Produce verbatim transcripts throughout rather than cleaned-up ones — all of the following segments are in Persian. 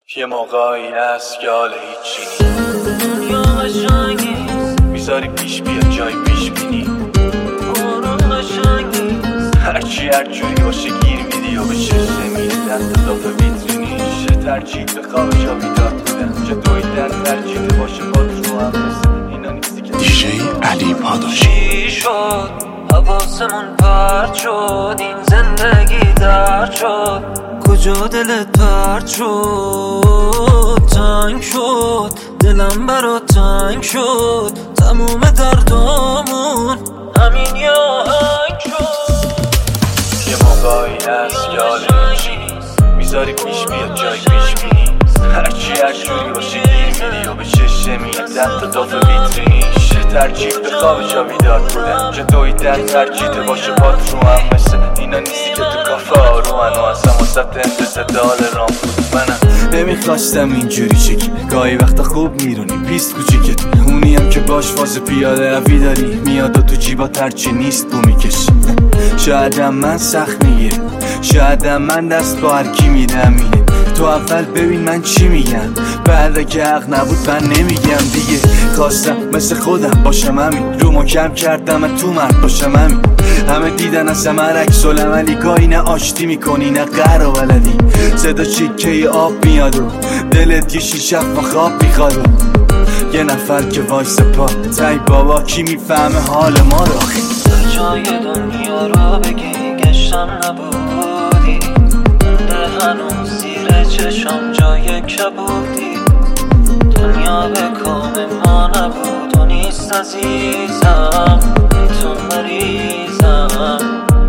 یه موقعی هست که حال هیچی نی دنیا قشنگ نیست میذاری پیش بیاد جای پیش بینی آروم قشنگ نیست هرچی هر جوری باشه گیر میدی و به چشم میره دست داف ویترینی چه ترجیح به خواب جا بیدار بودن چه دویدن ترجیح باشه باد رو هم مثل اینا نیستی که دیجی علی پاداشی چی شد حواسمون پرد شد این زندگی درد شد کجا دلت پرد شد تنگ شد دلم برا تنگ شد تموم دردامون همین یه آهنگ شد یه موقعی هست که حال هیچی نی میذاری پیش بیاد جای پیش بینی هرچی هر جوری باشه گیر میدی و به چشم میاد دست داف ویترینی چه ترجیح به خواب جا بیدار بودن چه دویدن ترجیح باشه باد رو هم مثل اینا نیستی که تو کافه آرومن و اصلا واسط انتظدال رام بود منم نمیخواستم اینجوری چکی گاهی وقتا خوب میرونی پیست کوچیکت اونی هم که باش فاز پیاده روی داری میاد و تو جیبا ترچی نیست بو میکشی شایدم من سخت میگیره شایدم من دست با هرکی میدم میره تو اول ببین من چی میگم بعد که حق نبود من نمیگم دیگه خواستم مثل خودم باشم همین رو کم کردم تو مرد باشم همین همه دیدن از من عکس العملی کاری نه آشتی میکنی نه قهر و بلدی صدا چیکه آب میاد و دلت یه شیشه و خواب میخواد یه نفر که وایس پا تای بابا کی میفهمه حال ما رو به جای دنیا رو بگی گشتم نبودی مونده هنوز زیر چشم جای کبودی دنیا به کام ما نبود و نیست عزیزم تو مریضم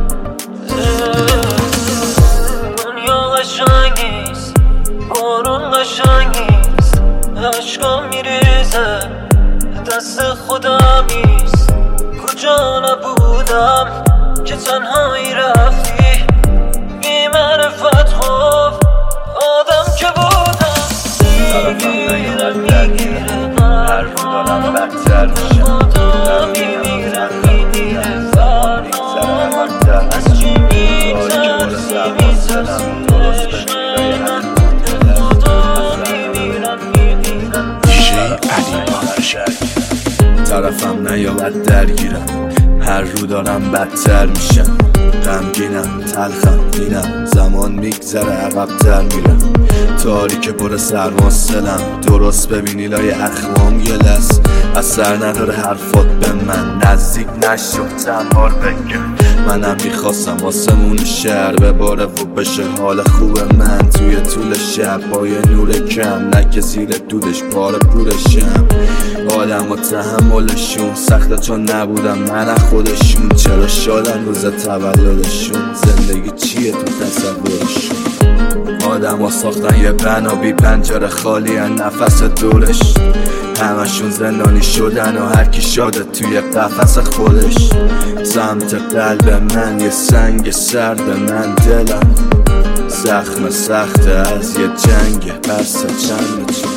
دنیا قشنگ نیست بارون قشنگ نیست عشقا میریزه دست خودم نیست کجا نبودم که تنهایی رفتی بی معرفت خوف آدم که بودم میگیره میگیره هر رو دارم بدتر میشم آدم میمیره میمیره فرمان از چی میترسی میترسی دیجی علی پاداشی طرفم نیابد درگیرم هر رو دارم بدتر میشم غمگینم تلخم بینم زمان میگذره عقب‌تر میرم تاریک پر سرماست دلم درست ببینی لای اخمام گلست اثر نداره حرفات به من نزدیک نشد چند بار بگم منم میخواستم آسمون شهر بباره و بشه حال خوب من توی طول شب با یه نور کم نه که زیر دودش پاره پورشم آدم و تحملشون سخته چون نبودم من خودشون چرا شادن روز تولدشون زندگی چیه تو تصورشون آدم ها ساختن یه بنا بی پنجره خالی هن نفس دورش همشون زندانی شدن و هرکی شاده توی قفس خودش سمت قلب من یه سنگ سرد من دلم زخم سخت از یه جنگ بس چند